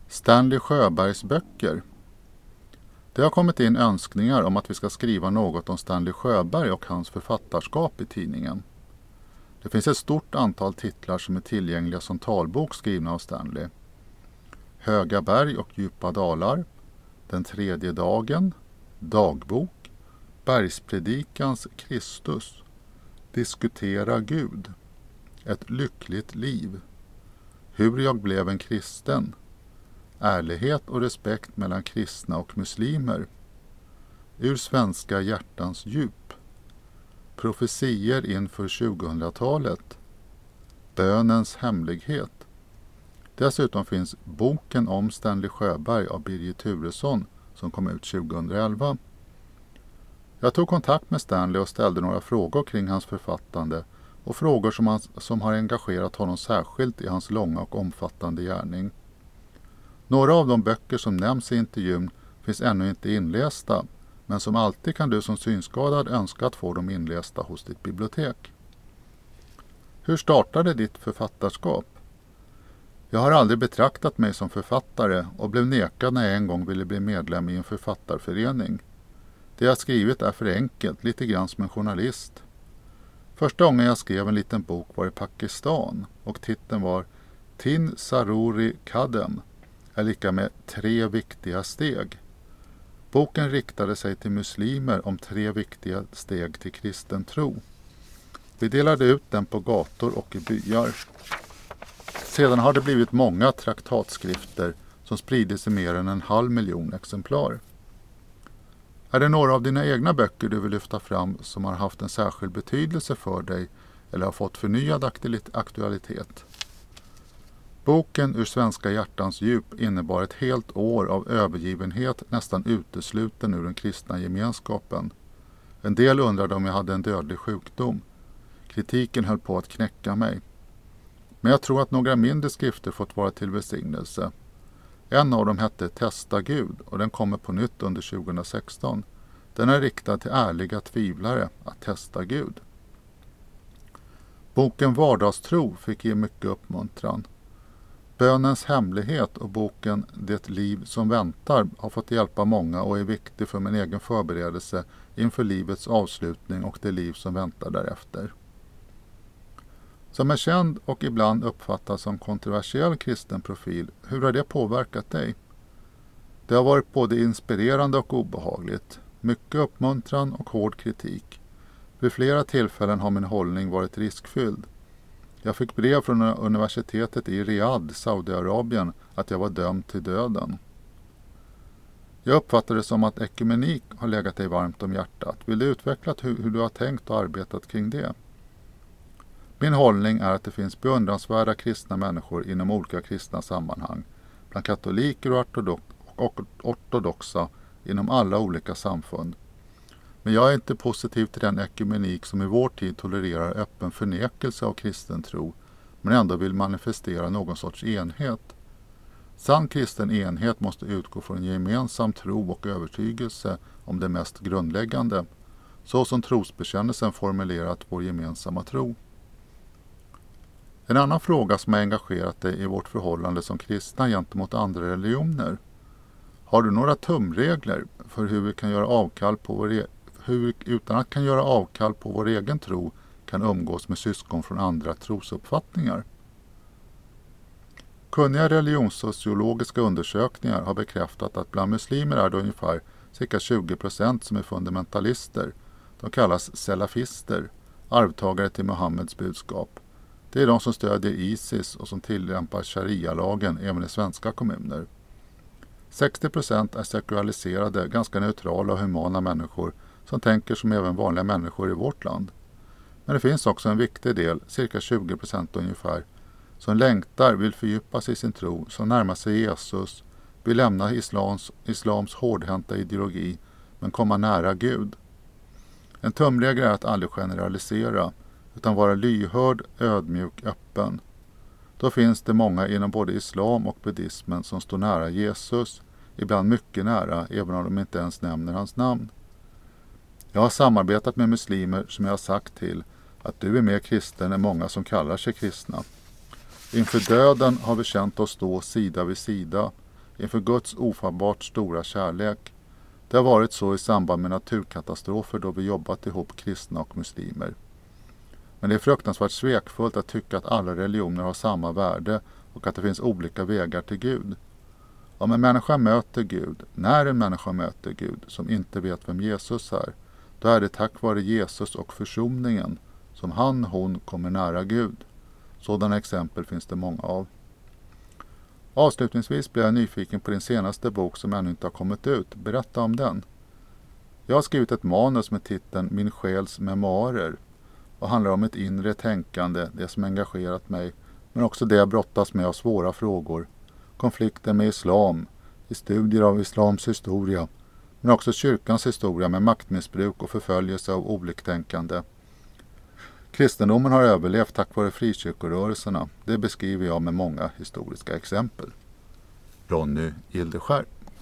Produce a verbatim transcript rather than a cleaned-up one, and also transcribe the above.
Stanley Sjöbergs böcker. Det har kommit in önskningar om att vi ska skriva något om Stanley Sjöberg och hans författarskap i tidningen. Det finns ett stort antal titlar som är tillgängliga som talbok skrivna av Stanley. Höga berg och djupa dalar, Den tredje dagen, Dagbok, Bergspredikans Kristus, Diskutera Gud, Ett lyckligt liv, Hur jag blev en kristen, Ärlighet och respekt mellan kristna och muslimer, Ur svenska hjärtans djup, Profetier inför tjugohundratalet, Bönens hemlighet. Dessutom finns boken om Stanley Sjöberg av Birgit Turesson som kom ut tjugohundraelva. Jag tog kontakt med Stanley och ställde några frågor kring hans författande och frågor som, han, som har engagerat honom särskilt i hans långa och omfattande gärning. Några av de böcker som nämns i intervjun finns ännu inte inlästa, men som alltid kan du som synskadad önska att få dem inlästa hos ditt bibliotek. Hur startade ditt författarskap? Jag har aldrig betraktat mig som författare och blev nekad när jag en gång ville bli medlem i en författarförening. Det jag skrivit är för enkelt, lite grann som en journalist. Första gången jag skrev en liten bok var i Pakistan och titeln var Tin Saruri Kadem, är lika med tre viktiga steg. Boken riktade sig till muslimer om tre viktiga steg till kristen tro. Vi delade ut den på gator och i byar. Sedan har det blivit många traktatskrifter som spridits i mer än en halv miljon exemplar. Är det några av dina egna böcker du vill lyfta fram som har haft en särskild betydelse för dig eller har fått förnyad aktualitet? Boken Ur svenska hjärtans djup innebar ett helt år av övergivenhet nästan utesluten ur den kristna gemenskapen. En del undrade om jag hade en dödlig sjukdom. Kritiken höll på att knäcka mig. Men jag tror att några mindre skrifter fått vara till välsignelse. En av dem hette Testa Gud och den kommer på nytt under tjugohundrasexton. Den är riktad till ärliga tvivlare att testa Gud. Boken Vardagstro fick ge mycket uppmuntran. Bönens hemlighet och boken Det liv som väntar har fått hjälpa många och är viktig för min egen förberedelse inför livets avslutning och det liv som väntar därefter. Som är känd och ibland uppfattas som kontroversiell kristen profil, hur har det påverkat dig? Det har varit både inspirerande och obehagligt, mycket uppmuntran och hård kritik. Vid flera tillfällen har min hållning varit riskfylld. Jag fick brev från universitetet i Riyadh, Saudiarabien, att jag var dömd till döden. Jag uppfattar det som att ekumenik har legat dig varmt om hjärtat. Vill du utveckla hur, hur du har tänkt och arbetat kring det? Min hållning är att det finns beundransvärda kristna människor inom olika kristna sammanhang, bland katoliker och, ortodox, och ortodoxa inom alla olika samfund. Men jag är inte positiv till den ekumenik som i vår tid tolererar öppen förnekelse av kristen tro, men ändå vill manifestera någon sorts enhet. Sann kristen enhet måste utgå från en gemensam tro och övertygelse om det mest grundläggande, så som trosbekännelsen formulerat vår gemensamma tro. En annan fråga som har engagerat dig i vårt förhållande som kristna gentemot andra religioner. Har du några tumregler för hur vi kan göra avkall på vår e- hur vi utan att kan göra avkall på vår egen tro kan umgås med syskon från andra trosuppfattningar? Kunniga religionssociologiska undersökningar har bekräftat att bland muslimer är det ungefär cirka tjugo procent som är fundamentalister. De kallas salafister, arvtagare till Muhammeds budskap. Det är de som stödjer ISIS och som tillämpar sharia-lagen även i svenska kommuner. sextio procent är sekulariserade, ganska neutrala och humana människor som tänker som även vanliga människor i vårt land. Men det finns också en viktig del, cirka tjugo procent ungefär, som längtar, vill fördjupa sig i sin tro, som närmar sig Jesus, vill lämna islams, islams hårdhänta ideologi men komma nära Gud. En tumregel är att aldrig generalisera, utan vara lyhörd, ödmjuk, öppen. Då finns det många inom både islam och buddhismen som står nära Jesus, ibland mycket nära, även om de inte ens nämner hans namn. Jag har samarbetat med muslimer som jag har sagt till att du är mer kristen än många som kallar sig kristna. Inför döden har vi känt oss stå sida vid sida. inför Guds ofattbart stora kärlek. Det har varit så i samband med naturkatastrofer då vi jobbat ihop kristna och muslimer. Men det är fruktansvärt svekfullt att tycka att alla religioner har samma värde och att det finns olika vägar till Gud. Om en människa möter Gud, när en människa möter Gud som inte vet vem Jesus är, då är det tack vare Jesus och försoningen som han, hon kommer nära Gud. Sådana exempel finns det många av. Avslutningsvis blir jag nyfiken på din senaste bok som ännu inte har kommit ut. Berätta om den. Jag har skrivit ett manus med titeln Min själs memoarer och handlar om ett inre tänkande, det som engagerat mig, men också det jag brottas med av svåra frågor, konflikter med islam, i studier av islams historia, men också kyrkans historia med maktmissbruk och förföljelse av oliktänkande. Kristendomen har överlevt tack vare frikyrkorörelserna. Det beskriver jag med många historiska exempel. Ronny Gildeskär.